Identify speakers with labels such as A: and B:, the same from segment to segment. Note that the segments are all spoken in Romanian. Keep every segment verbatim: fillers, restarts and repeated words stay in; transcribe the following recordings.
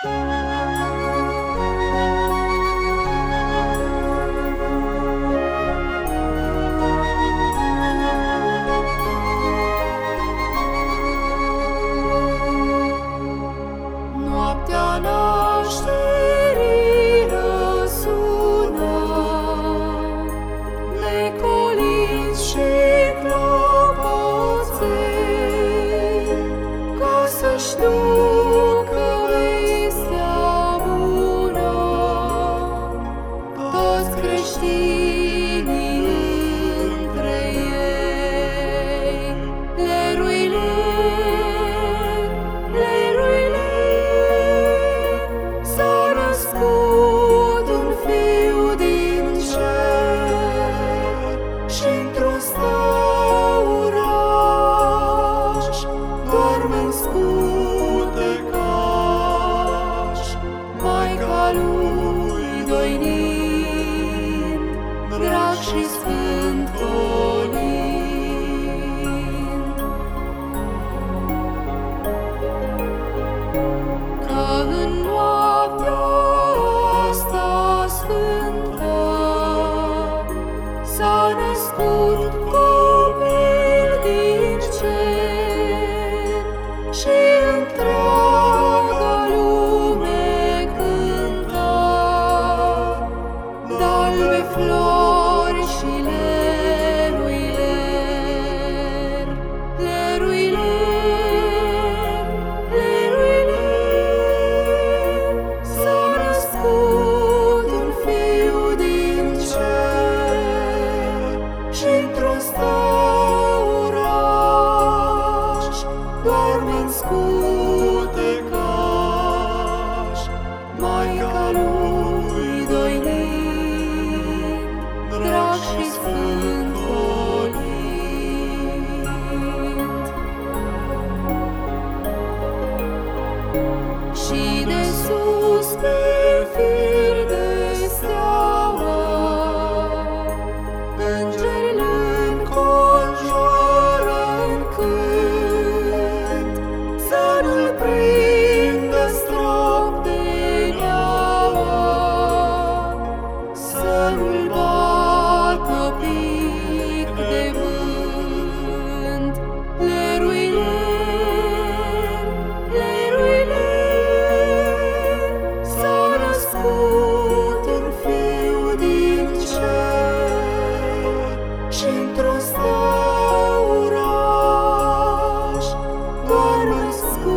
A: Noaptea nașterii răsună, necoliți și clopoței, ca să-și ducă vestea bună toți creștinii între ei. Leruile, într-un stăuraș doarme-n scutecaș, Maica lui doinind, drag și sfânt colind. Că în noaptea asta sfântă s-a născut copil din cer și întreaga lume cântă de-albe flori și leruiler, leruiler, leruiler. S-a născut un fiu din cer și într-un stăuraș doarme-n scutecaș, Maica lui doinind, drag și sfânt colind. Și de sus pe fir de steaua îngeri l-înconjoară în cânt, să nu-l prindă strop de neaua, să nu-l bată pic de vânt. Leruiler, leruiler, s-a născut un fiu din cer și într-un stăuraș doarme-n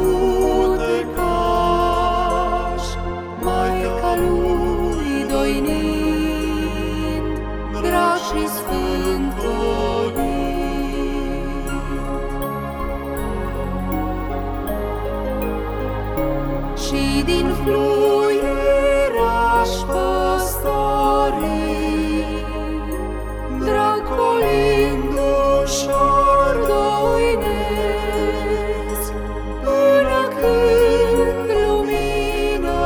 A: scutecaș, Maica lui doinind, drag și sfânt colind. Și din fluieraș păstorii, drag colind ușor doinesc, până când lumină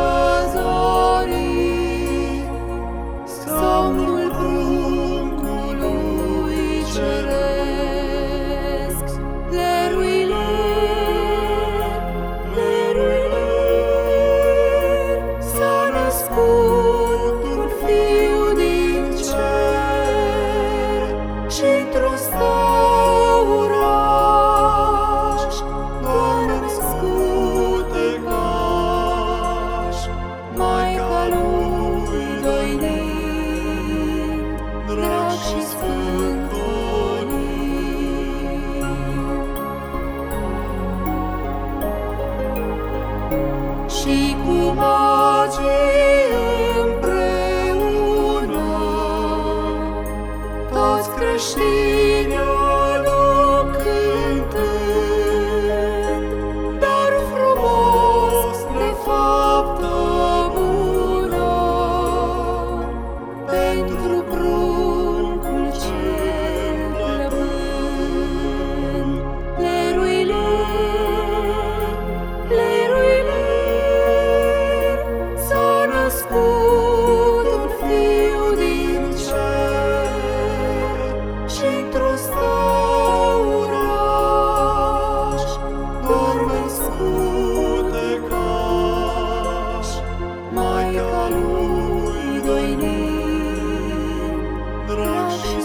A: zorii somnul pruncului ceresc. Leruiler, leruiler, s-a născut un fiu din cer și într-un stăuraș doarme-n scutecaș, Maica lui doinind, drag și sfânt colind. Și cu magii împreună toți creștinii o cântând, dar frumos de faptă bună pentru pruncul cel plămând. Leruiler, leruiler, s-a și